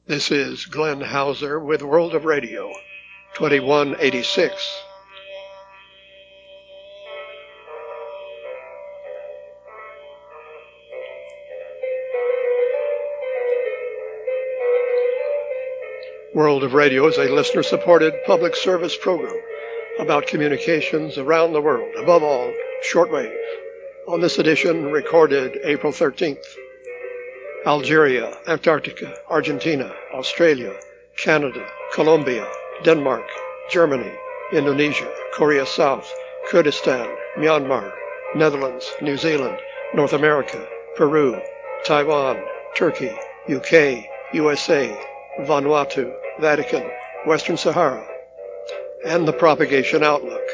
This is Glenn Hauser with World of Radio, 2186. World of Radio is a listener-supported public service program about communications around the world, above all, shortwave. On this edition, recorded April 13th. Algeria, Antarctica, Argentina, Australia, Canada, Colombia, Denmark, Germany, Indonesia, Korea South, Kurdistan, Myanmar, Netherlands, New Zealand, North America, Peru, Taiwan, Turkey, UK, USA, Vanuatu, Vatican, Western Sahara, and the propagation outlook.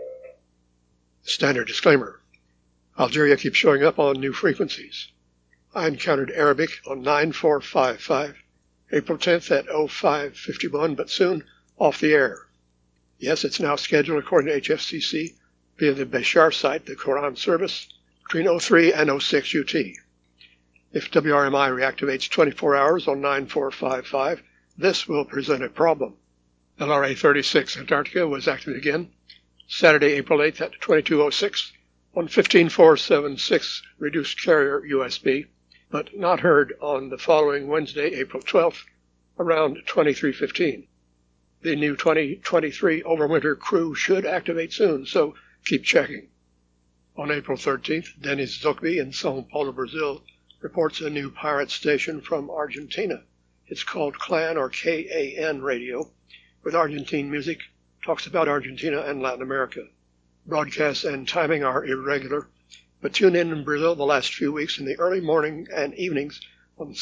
Standard disclaimer. Algeria keeps showing up on new frequencies. I encountered Arabic on 9455, April 10th at 0551, but soon off the air. Yes, it's now scheduled according to HFCC via the Beshar site, the Quran service, between 03 and 06 UT. If WRMI reactivates 24 hours on 9455, this will present a problem. LRA 36 Antarctica was active again Saturday, April 8th at 2206 on 15476 reduced carrier USB, but not heard on the following Wednesday, April 12th, around 2315. The new 2023 overwinter crew should activate soon, so keep checking. On April 13th, Denis Zogby in São Paulo, Brazil, reports a new pirate station from Argentina. It's called Clan or KAN Radio, with Argentine music, talks about Argentina and Latin America. Broadcasts and timing are irregular, but tune in Brazil the last few weeks in the early morning and evenings on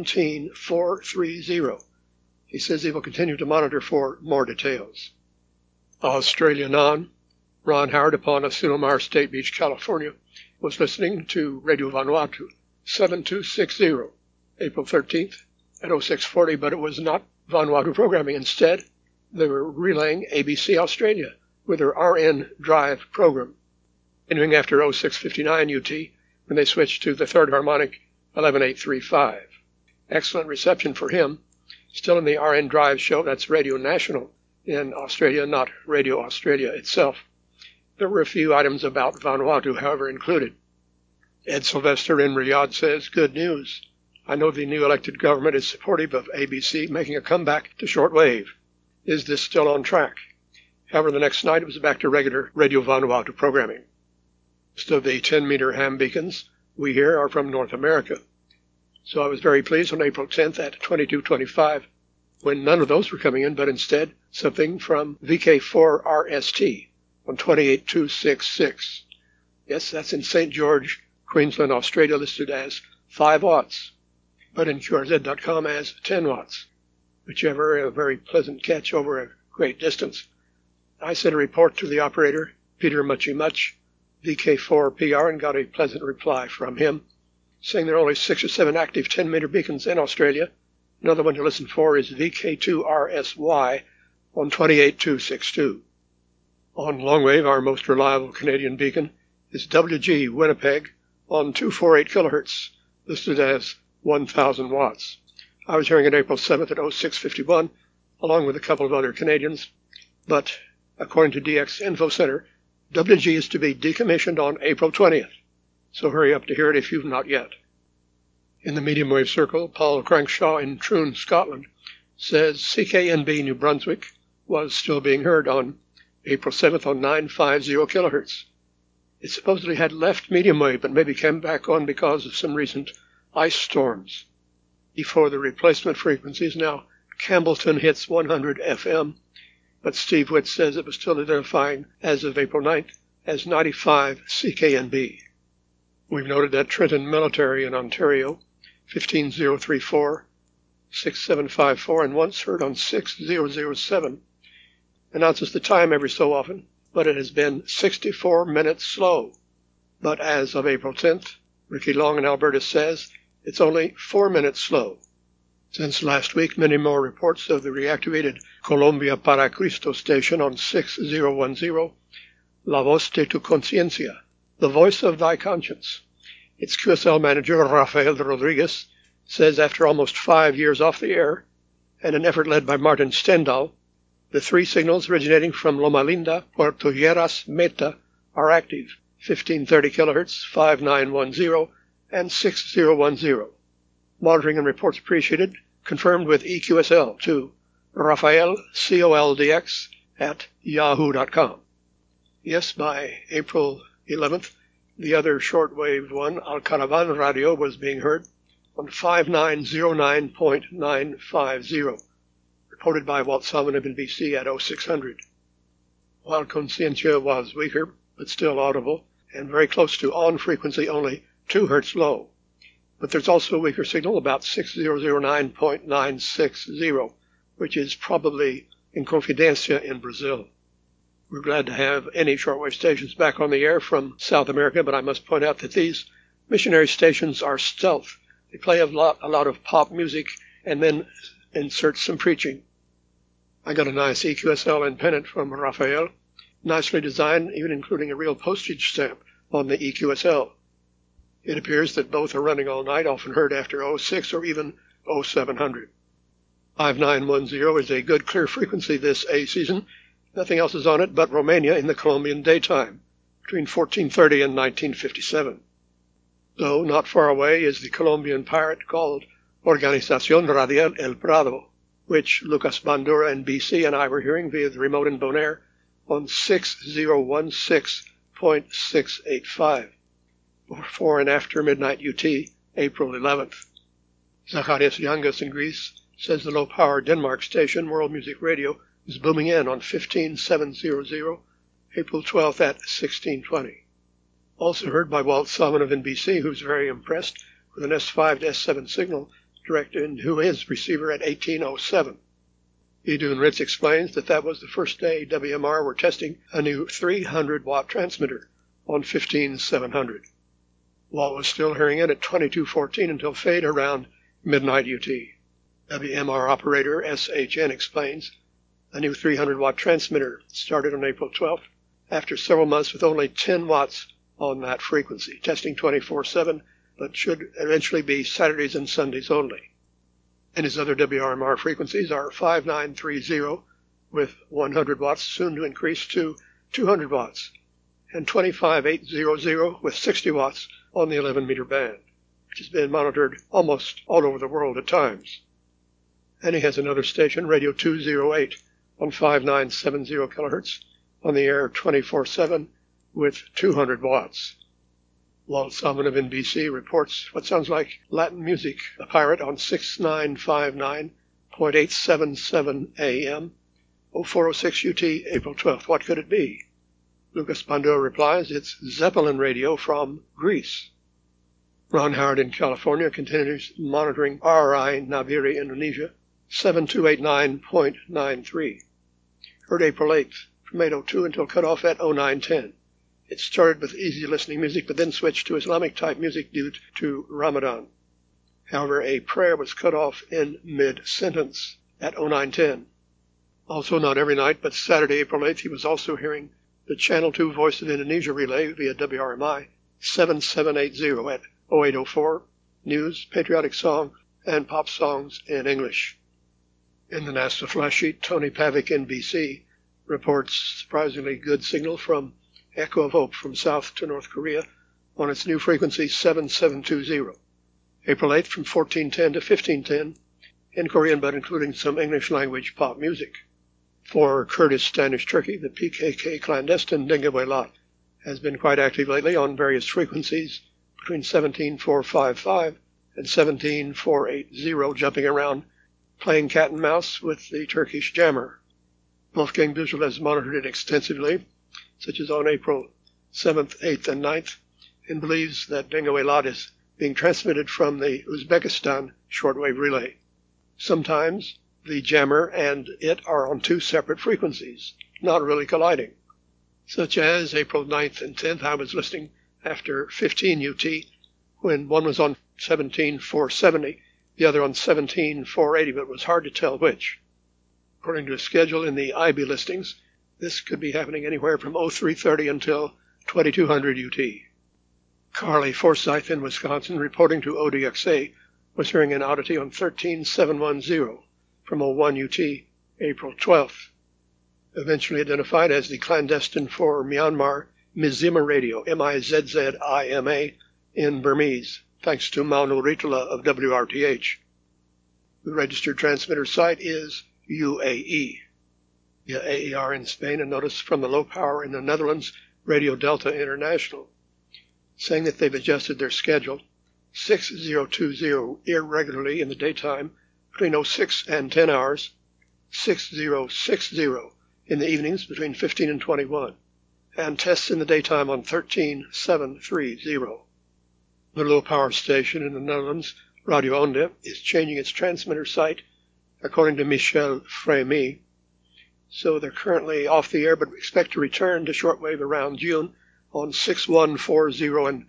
17430. He says he will continue to monitor for more details. Australia Non, Ron Howard upon Asilomar State Beach, California, was listening to Radio Vanuatu 7260, April 13th at 0640, but it was not Vanuatu programming. Instead, they were relaying ABC Australia with their RN Drive program, continuing after 0659 UT when they switched to the third harmonic 11835. Excellent reception for him. Still in the RN Drive show, that's Radio National in Australia, not Radio Australia itself. There were a few items about Vanuatu, however, included. Ed Sylvester in Riyadh says, good news. I know the new elected government is supportive of ABC making a comeback to shortwave. Is this still on track? However, the next night it was back to regular Radio Vanuatu programming. Most of the 10-meter ham beacons we hear are from North America. So I was very pleased on April 10th at 2225 when none of those were coming in, but instead something from VK4RST on 28266. Yes, that's in St. George, Queensland, Australia, listed as 5 watts, but in QRZ.com as 10 watts, whichever, a very pleasant catch over a great distance. I sent a report to the operator, Peter Muchy Much, VK4PR, and got a pleasant reply from him, saying there are only 6 or 7 active 10-meter beacons in Australia. Another one to listen for is VK2RSY on 28262. On longwave, our most reliable Canadian beacon is WG Winnipeg on 248 kilohertz, listed as 1,000 watts. I was hearing it April 7th at 0651, along with a couple of other Canadians, but according to DX Info Center, WG is to be decommissioned on April 20th, so hurry up to hear it if you've not yet. In the medium wave circle, Paul Crankshaw in Troon, Scotland, says CKNB New Brunswick was still being heard on April 7th on 950 kilohertz. It supposedly had left medium wave, but maybe came back on because of some recent ice storms. Before the replacement frequencies, now Campbellton hits 100 FM, but Steve Witt says it was still identifying as of April 9th as 95 CKNB. We've noted that Trenton Military in Ontario, 15034, 6754, and once heard on 6007, announces the time every so often, but it has been 64 minutes slow. But as of April 10th, Ricky Long in Alberta says it's only 4 minutes slow. Since last week, many more reports of the reactivated Colombia Para Cristo station on 6010, La Voz de tu Conciencia, the voice of thy conscience. Its QSL manager, Rafael Rodriguez, says after almost 5 years off the air, and an effort led by Martin Stendhal, the three signals originating from Loma Linda, Puerto Lleras, Meta are active, 1530 kHz, 5910, and 6010. Monitoring and reports appreciated, confirmed with EQSL to Rafael, COLDX, at yahoo.com. Yes, by April 11th, the other shortwave one, Alcaravan Radio, was being heard on 5909.950, reported by Walt Salmon in BC at 0600. While Conciencia was weaker, but still audible, and very close to on frequency only 2 Hz low. But there's also a weaker signal, about 6009.960, which is probably Inconfidencia in Brazil. We're glad to have any shortwave stations back on the air from South America, but I must point out that these missionary stations are stealth. They play a lot of pop music and then insert some preaching. I got a nice EQSL and pennant from Rafael, nicely designed, even including a real postage stamp on the EQSL. It appears that both are running all night, often heard after 06 or even 0700. 5910 is a good clear frequency this A season. Nothing else is on it but Romania in the Colombian daytime, between 1430 and 1957. Though not far away is the Colombian pirate called Organización Radial El Prado, which Lucas Bandura in BC and I were hearing via the remote in Bonaire on 6016.685, before and after midnight UT, April 11th. Zacharias Yangas in Greece says the low-power Denmark station, World Music Radio, is booming in on 15700, April 12th at 1620. Also heard by Walt Salmonov in BC, who's very impressed with an S5 to S7 signal directed into his receiver at 1807. Idun Ritz explains that was the first day WMR were testing a new 300-watt transmitter on 15700. Walt was still hearing it at 2214 until fade around midnight UT. WMR operator SHN explains a new 300-watt transmitter started on April 12th after several months with only 10 watts on that frequency, testing 24/7, but should eventually be Saturdays and Sundays only. And his other WRMR frequencies are 5930 with 100 watts, soon to increase to 200 watts, and 25800 with 60 watts on the 11-meter band, which has been monitored almost all over the world at times. And he has another station, Radio 208, on 5970 kHz, on the air 24/7 with 200 watts. Walt Salmonov in BC reports what sounds like Latin music, a pirate on 6959.877 AM, 0406 UT, April 12th. What could it be? Lucas Bandura replies, it's Zeppelin Radio from Greece. Ron Howard in California continues monitoring RI Nabiri, Indonesia, 7289.93. Heard April 8th from 802 until cut off at 0910. It started with easy listening music, but then switched to Islamic-type music due to Ramadan. However, a prayer was cut off in mid-sentence at 0910. Also, not every night, but Saturday, April 8th, he was also hearing the Channel 2 Voice of Indonesia relay via WRMI 7780 at 0804, news, patriotic song, and pop songs in English. In the NASA flash sheet, Tony Pavic in BC reports surprisingly good signal from Echo of Hope from South to North Korea on its new frequency 7720. April 8th from 1410 to 1510 in Korean, but including some English language pop music. For Kurdistanish Turkey, the PKK clandestine Dengaway has been quite active lately on various frequencies between 17455 and 17480, jumping around, playing cat and mouse with the Turkish jammer. Wolfgang Büchel has monitored it extensively, such as on April 7th, 8th, and 9th, and believes that Dengaway is being transmitted from the Uzbekistan shortwave relay. Sometimes the jammer and it are on two separate frequencies, not really colliding. Such as April 9th and 10th, I was listening after 15 UT when one was on 17470, the other on 17480, but it was hard to tell which. According to a schedule in the IB listings, this could be happening anywhere from 0330 until 2200 UT. Carly Forsyth in Wisconsin, reporting to ODXA, was hearing an oddity on 13710, from 01 UT, April 12th. Eventually identified as the clandestine for Myanmar Mizima Radio, M-I-Z-Z-I-M-A, in Burmese, thanks to Manu Ritala of WRTH. The registered transmitter site is UAE. Via AER in Spain, a notice from the low power in the Netherlands, Radio Delta International, saying that they've adjusted their schedule 6020 irregularly in the daytime between 06 and 10 hours, 6060 in the evenings between 15 and 21, and tests in the daytime on 13730. The low-power station in the Netherlands, Radio Onda, is changing its transmitter site, according to Michel Frémy. So they're currently off the air, but expect to return to shortwave around June on 6140 and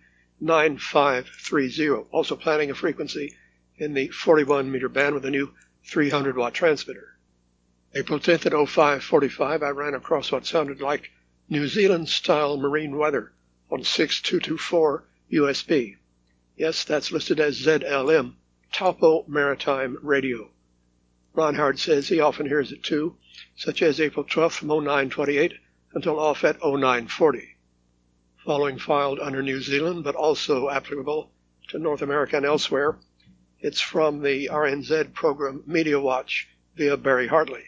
9530. Also planning a frequency in the 41-meter band with a new 300-watt transmitter. April 10th at 05:45, I ran across what sounded like New Zealand-style marine weather on 6224 USB. Yes, that's listed as ZLM, Taupo Maritime Radio. Ron Howard says he often hears it too, such as April 12th from 0928 until off at 0940. Following filed under New Zealand, but also applicable to North America and elsewhere, it's from the RNZ program Media Watch via Barry Hartley.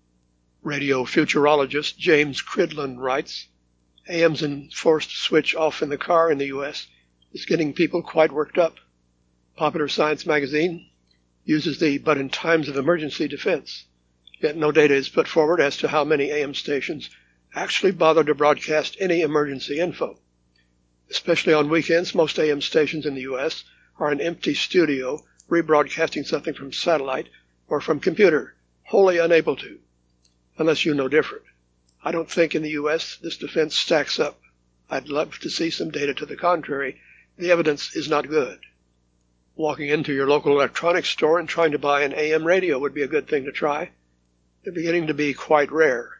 Radio futurologist James Cridland writes, AM's enforced switch off in the car in the U.S. is getting people quite worked up. Popular Science magazine uses the "but in times of emergency" defense, yet no data is put forward as to how many AM stations actually bother to broadcast any emergency info. Especially on weekends, most AM stations in the U.S. are an empty studio rebroadcasting something from satellite or from computer, wholly unable to, unless you know different. I don't think in the U.S. this defense stacks up. I'd love to see some data to the contrary. The evidence is not good. Walking into your local electronics store and trying to buy an AM radio would be a good thing to try. They're beginning to be quite rare.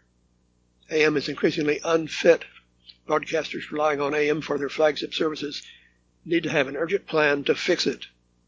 AM is increasingly unfit. Broadcasters relying on AM for their flagship services need to have an urgent plan to fix it.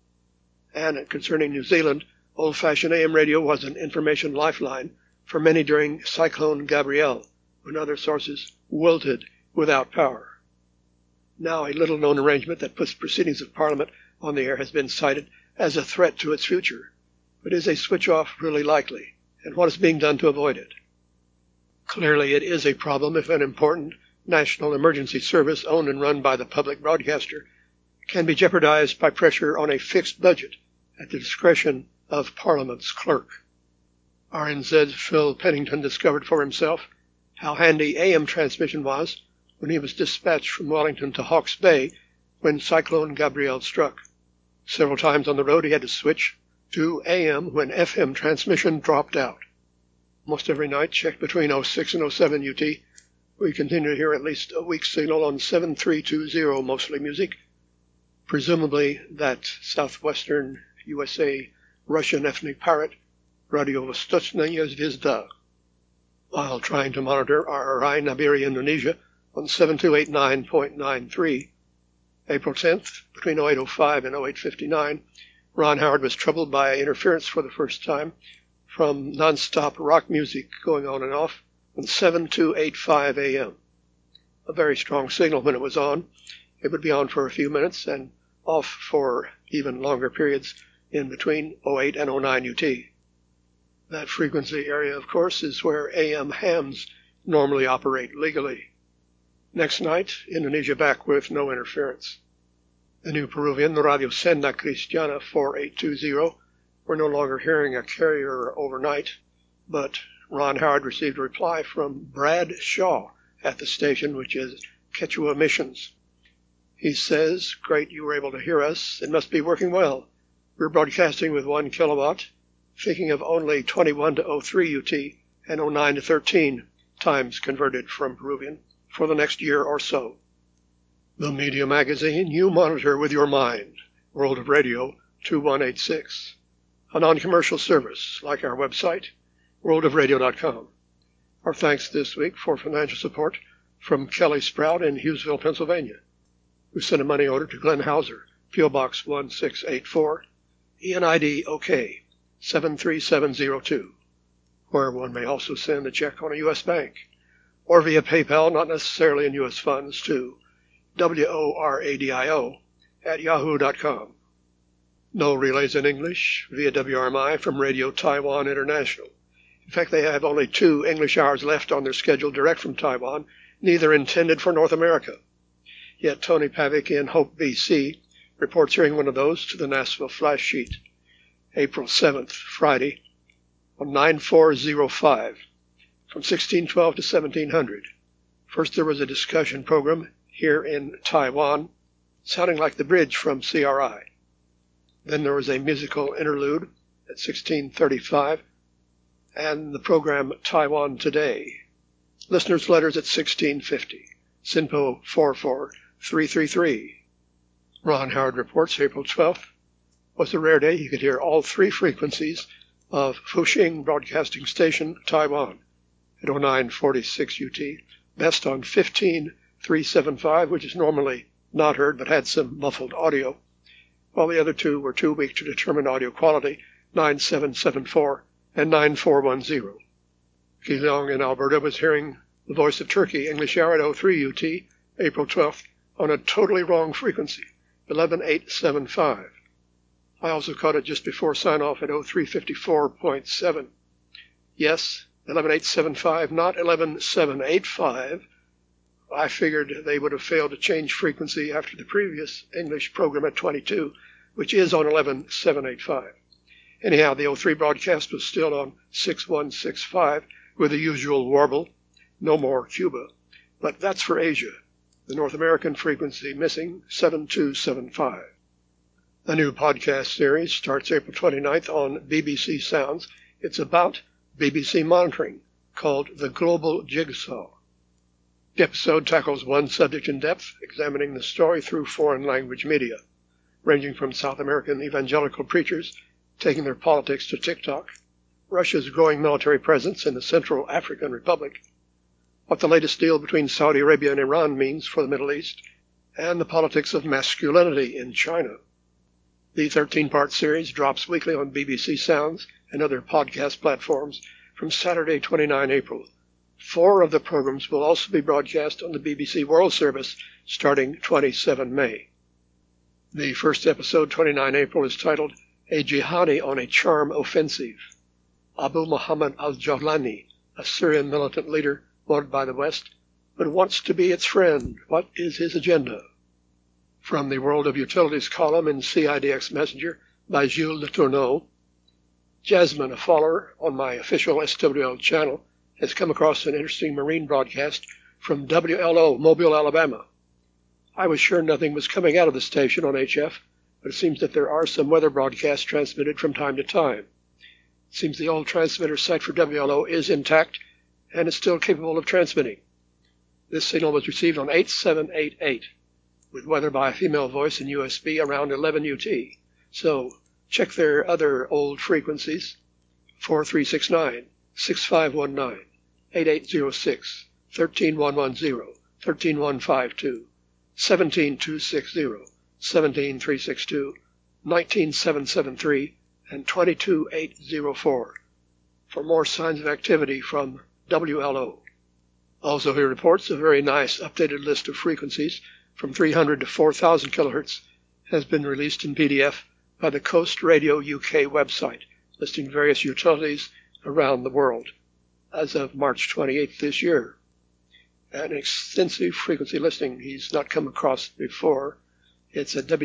And concerning New Zealand, old-fashioned AM radio was an information lifeline for many during Cyclone Gabrielle, when other sources wilted without power. Now a little-known arrangement that puts proceedings of Parliament on the air has been cited as a threat to its future. But is a switch-off really likely, and what is being done to avoid it? Clearly it is a problem if an important national emergency service owned and run by the public broadcaster can be jeopardized by pressure on a fixed budget at the discretion of Parliament's clerk. RNZ's Phil Pennington discovered for himself how handy AM transmission was when he was dispatched from Wellington to Hawke's Bay when Cyclone Gabrielle struck. Several times on the road he had to switch to AM when FM transmission dropped out. Most every night, checked between 06 and 07 UT, we continue to hear at least a weak signal on 7320, mostly music, presumably that southwestern USA Russian ethnic pirate Radio Vostochная Zvezda, while trying to monitor RRI Nabiri Indonesia on 7289.93. April 10th, between 0805 and 0859, Ron Howard was troubled by interference for the first time from non-stop rock music going on and off on 7285 AM. A very strong signal when it was on. It would be on for a few minutes and off for even longer periods in between 08 and 09 UT. That frequency area, of course, is where AM hams normally operate legally. Next night, Indonesia back with no interference. The new Peruvian, the Radio Senda Cristiana 4820, we're no longer hearing a carrier overnight, but Ron Howard received a reply from Brad Shaw at the station, which is Quechua Missions. He says, "Great you were able to hear us. It must be working well. We're broadcasting with 1 kilowatt, thinking of only 21 to 03 UT and 09 to 13 times converted from Peruvian for the next year or so." The media magazine you monitor with your mind, World of Radio 2186. A non-commercial service like our website, worldofradio.com. Our thanks this week for financial support from Kelly Sprout in Hughesville, Pennsylvania, who sent a money order to Glenn Hauser, P.O. Box 1684, ENID OK, 73702, where one may also send a check on a U.S. bank, or via PayPal, not necessarily in U.S. funds, to WORADIO@yahoo.com. No relays in English via WRMI from Radio Taiwan International. In fact, they have only 2 English hours left on their schedule direct from Taiwan, neither intended for North America. Yet Tony Pavick in Hope, BC, reports hearing one of those to the Nashville Flash Sheet. April 7th, Friday, on 9405, from 1612 to 1700. First there was a discussion program here in Taiwan, sounding like the bridge from CRI. Then there was a musical interlude at 1635, and the program Taiwan Today. Listeners' letters at 1650. SINPO 44333. Ron Howard reports April 12th was a rare day he could hear all 3 frequencies of Fuxing Broadcasting Station, Taiwan, at 0946 UT, best on 15375, which is normally not heard but had some muffled audio, while the other 2 were too weak to determine audio quality, 9774 and 9410. Keelong in Alberta was hearing the Voice of Turkey, English hour at 03 UT, April 12th, on a totally wrong frequency, 11875. I also caught it just before sign-off at 0354.7. Yes, 11875, not 11785. I figured they would have failed to change frequency after the previous English program at 22, which is on 11785. Anyhow, the 03 broadcast was still on 6165 with the usual warble, no more Cuba. But that's for Asia. The North American frequency missing, 7275. A new podcast series starts April 29th on BBC Sounds. It's about BBC monitoring, called The Global Jigsaw. The episode tackles one subject in depth, examining the story through foreign language media, ranging from South American evangelical preachers taking their politics to TikTok, Russia's growing military presence in the Central African Republic, what the latest deal between Saudi Arabia and Iran means for the Middle East, and the politics of masculinity in China. The 13-part series drops weekly on BBC Sounds and other podcast platforms from Saturday, 29 April. 4 of the programs will also be broadcast on the BBC World Service starting 27 May. The first episode, 29 April, is titled A Jihadi on a Charm Offensive. Abu Muhammad al-Jawlani, a Syrian militant leader wanted by the West, but wants to be its friend. What is his agenda? From the World of Utilities column in CIDX Messenger by Gilles Letourneau, Jasmine, a follower on my official SWL channel, has come across an interesting marine broadcast from WLO, Mobile, Alabama. I was sure nothing was coming out of the station on HF, but it seems that there are some weather broadcasts transmitted from time to time. It seems the old transmitter site for WLO is intact and is still capable of transmitting. This signal was received on 8788, with weather by a female voice in USB around 11 UT. So check their other old frequencies, 4369, 6519, 8806, 13110, 13152, 17260, 17362, 19773, and 22804 for more signs of activity from WLO. Also, he reports a very nice updated list of frequencies from 300 to 4,000 kilohertz has been released in PDF by the Coast Radio UK website, listing various utilities around the world as of March 28th this year. An extensive frequency listing he's not come across before. It's at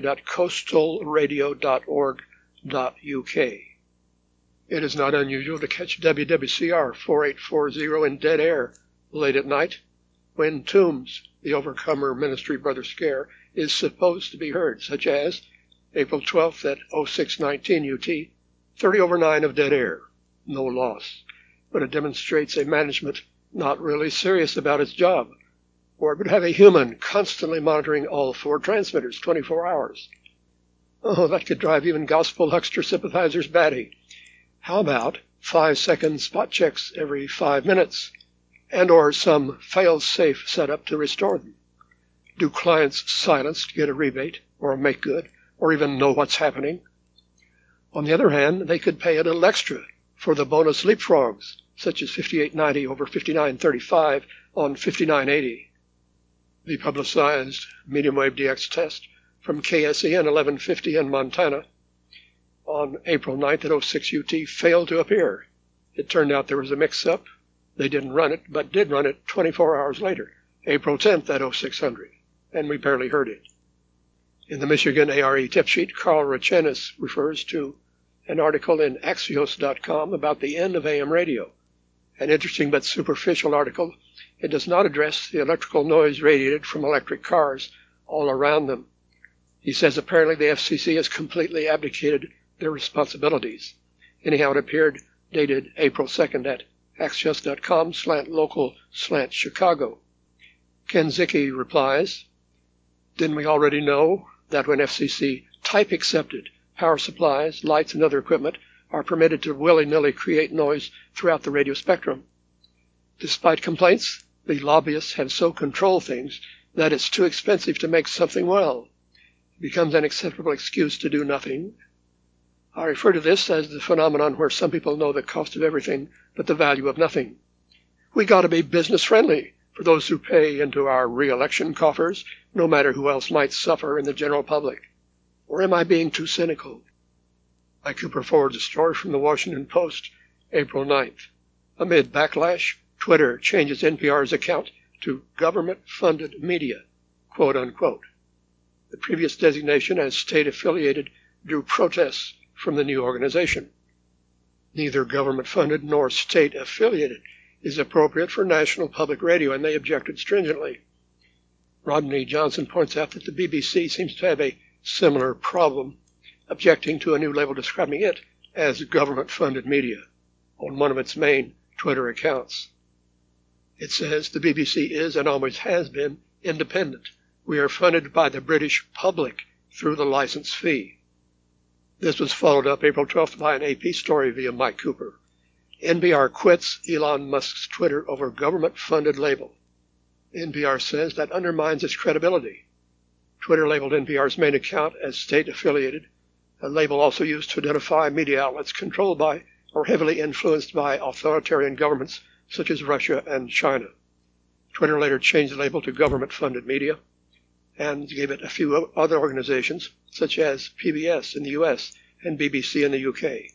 www.coastalradio.org.uk. It is not unusual to catch WWCR 4840 in dead air late at night when Tombs, the Overcomer Ministry Brother Scare, is supposed to be heard, such as April 12th at 0619 UT, 30/9 of dead air, no loss. But it demonstrates a management not really serious about its job, or it would have a human constantly monitoring all 4 transmitters 24 hours. Oh, that could drive even gospel huckster sympathizers batty. How about 5-second spot checks every 5 minutes, and or some fail-safe setup to restore them? Do clients silence to get a rebate, or a make good, or even know what's happening? On the other hand, they could pay a little extra for the bonus leapfrogs, such as 5890 over 5935 on 5980. The publicized medium wave DX test from KSEN 1150 in Montana on April 9th at 06 UT failed to appear. It turned out there was a mix-up. They didn't run it, but did run it 24 hours later, April 10th at 0600, and we barely heard it. In the Michigan ARE tip sheet, Carl Rachenis refers to an article in Axios.com about the end of AM radio. An interesting but superficial article. It does not address the electrical noise radiated from electric cars all around them. He says apparently the FCC has completely abdicated their responsibilities. Anyhow, it appeared dated April 2nd at Axios.com/local/Chicago. Ken Zicke replies, didn't we already know that when FCC type accepted power supplies, lights, and other equipment are permitted to willy-nilly create noise throughout the radio spectrum? Despite complaints, the lobbyists have so controlled things that it's too expensive to make something well. It becomes an acceptable excuse to do nothing. I refer to this as the phenomenon where some people know the cost of everything but the value of nothing. We got to be business friendly for those who pay into our re-election coffers, no matter who else might suffer in the general public. Or am I being too cynical? Mike Cooper forwards a story from the Washington Post, April 9th. Amid backlash, Twitter changes NPR's account to government-funded media, quote unquote. The previous designation as state-affiliated drew protests from the new organization. Neither government-funded nor state-affiliated is appropriate for national public radio, and they objected stringently. Rodney Johnson points out that the BBC seems to have a similar problem, objecting to a new label describing it as government-funded media on one of its main Twitter accounts. It says the BBC is and always has been independent. We are funded by the British public through the license fee. This was followed up April 12th by an AP story via Mike Cooper. NPR quits Elon Musk's Twitter over government-funded label. NPR says that undermines its credibility. Twitter labeled NPR's main account as state-affiliated, a label also used to identify media outlets controlled by or heavily influenced by authoritarian governments such as Russia and China. Twitter later changed the label to government-funded media and gave it a few other organizations, such as PBS in the US and BBC in the UK.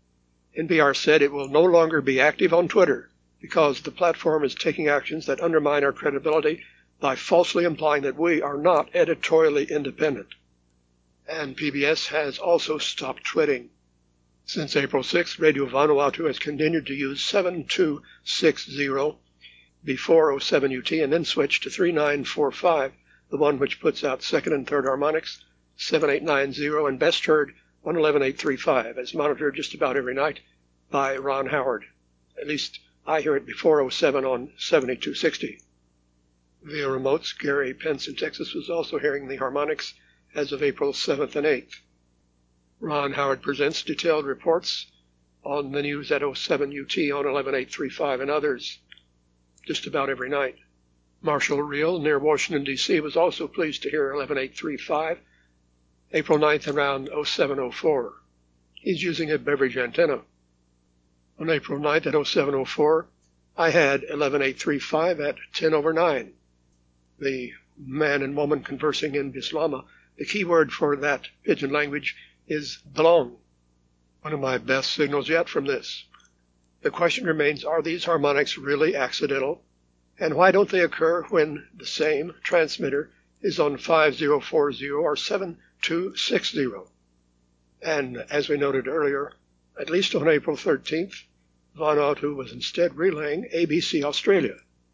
NPR said it will no longer be active on Twitter because the platform is taking actions that undermine our credibility by falsely implying that we are not editorially independent. And PBS has also stopped tweeting. Since April 6th, Radio Vanuatu has continued to use 7260 before 07 UT and then switched to 3945, the one which puts out second and third harmonics, 7890, and best heard 111835, as monitored just about every night by Ron Howard. At least I hear it before 07 on 7260. Via remotes, Gary Pence in Texas was also hearing the harmonics as of April 7th and 8th. Ron Howard presents detailed reports on the news at 07 UT on 11835 and others just about every night. Marshall Reel near Washington, D.C. was also pleased to hear 11835, April 9th around 0704. He's using a beverage antenna. On April 9th at 0704, I had 11835 at 10 over 9. The man and woman conversing in Bislama, the key word for that pidgin language is belong. One of my best signals yet from this. The question remains, are these harmonics really accidental? And why don't they occur when the same transmitter is on 5040 or 7260? And as we noted earlier, at least on April 13th, Vanuatu was instead relaying ABC Australia.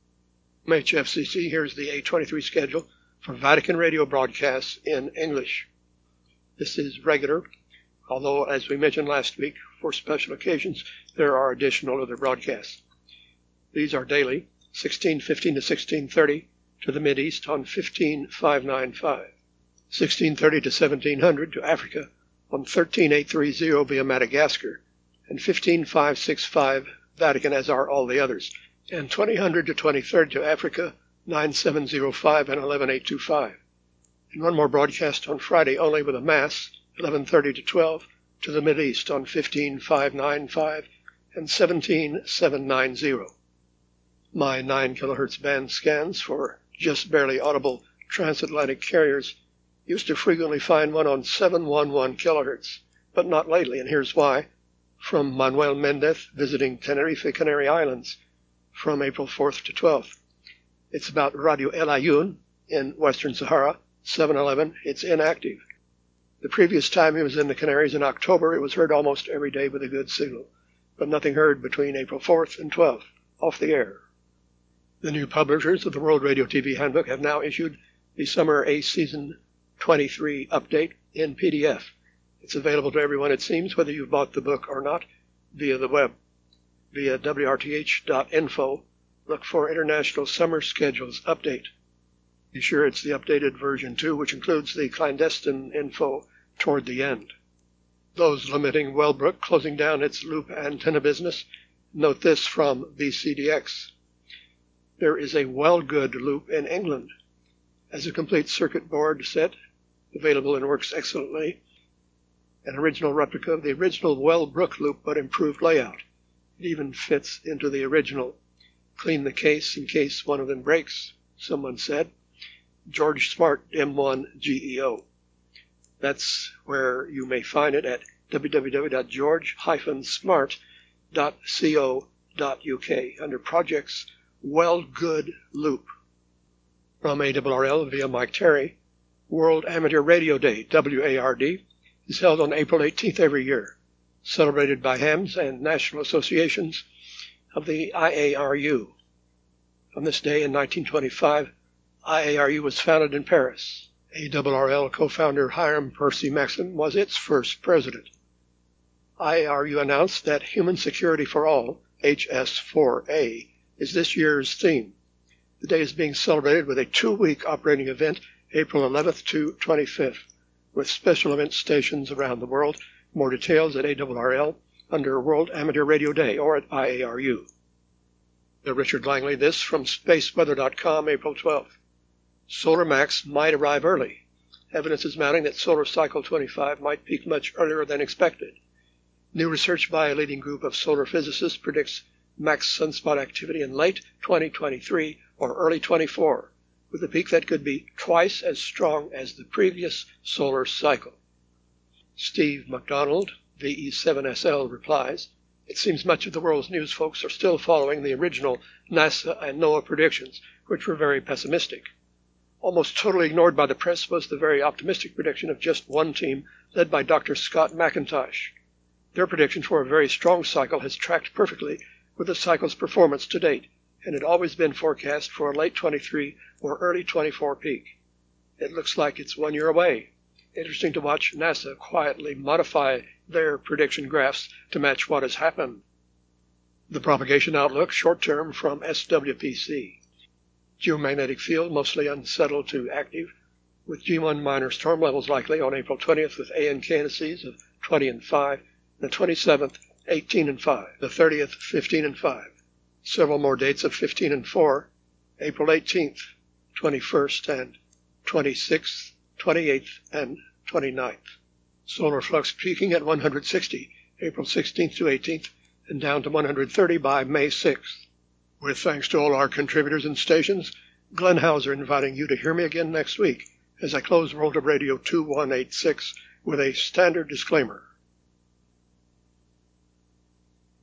MHFCC here's the A23 schedule for Vatican radio broadcasts in English. This is regular, although, as we mentioned last week, for special occasions, there are additional other broadcasts. These are daily, 1615 to 1630 to the Mideast on 15595, 1630 to 1700 to Africa on 13830 via Madagascar, and 15565 Vatican, as are all the others, and 2000 to 2030 to Africa, 9705 and 11825. And one more broadcast on Friday only with a Mass, 1130 to 12, to the Middle East on 15595 and 17790. My 9 kHz band scans for just barely audible transatlantic carriers used to frequently find one on 711 kHz, but not lately, and here's why. From Manuel Mendez visiting Tenerife, Canary Islands, from April 4th to 12th. It's about Radio El Ayun in Western Sahara, 711. It's inactive. The previous time he was in the Canaries in October, it was heard almost every day with a good signal, but nothing heard between April 4th and 12th, off the air. The new publishers of the World Radio TV Handbook have now issued the Summer A Season 23 update in PDF. It's available to everyone, it seems, whether you've bought the book or not, via the web. Via wrth.info, look for International Summer Schedules Update. Be sure it's the updated version, too, which includes the clandestine info toward the end. Those limiting Wellbrook closing down its loop antenna business, note this from BCDX. There is a Wellgood loop in England. As a complete circuit board set, available and works excellently, an original replica of the original Wellbrook loop but improved layout. It even fits into the original. Clean the case in case one of them breaks, someone said. George Smart M1 GEO. That's where you may find it at www.george-smart.co.uk under Projects Wellgood Loop. From ARRL via Mike Terry, World Amateur Radio Day, WARD, is held on April 18th every year, celebrated by hams and national associations of the IARU. On this day in 1925, IARU was founded in Paris. ARRL co-founder Hiram Percy Maxim was its first president. IARU announced that Human Security for All, HS4A, is this year's theme. The day is being celebrated with a 2-week operating event, April 11th to 25th, with special event stations around the world. More details at ARRL under World Amateur Radio Day or at IARU. Richard Langley, this from SpaceWeather.com, April 12th. Solar Max might arrive early. Evidence is mounting that solar cycle 25 might peak much earlier than expected. New research by a leading group of solar physicists predicts max sunspot activity in late 2023 or early 24, with a peak that could be twice as strong as the previous solar cycle. Steve McDonald, VE7SL, replies, it seems much of the world's news folks are still following the original NASA and NOAA predictions, which were very pessimistic. Almost totally ignored by the press was the very optimistic prediction of just one team, led by Dr. Scott McIntosh. Their prediction for a very strong cycle has tracked perfectly with the cycle's performance to date, and had always been forecast for a late 23 or early 24 peak. It looks like it's 1 year away. Interesting to watch NASA quietly modify their prediction graphs to match what has happened. The propagation outlook, short-term from SWPC. Geomagnetic field mostly unsettled to active, with G1 minor storm levels likely on April 20th with ANK indices of 20 and 5, the 27th 18 and 5, the 30th 15 and 5. Several more dates of 15 and 4, April 18th, 21st and 26th, 28th and 29th. Solar flux peaking at 160, April 16th to 18th, and down to 130 by May 6th. With thanks to all our contributors and stations, Glenn Hauser inviting you to hear me again next week as I close World of Radio 2186 with a standard disclaimer.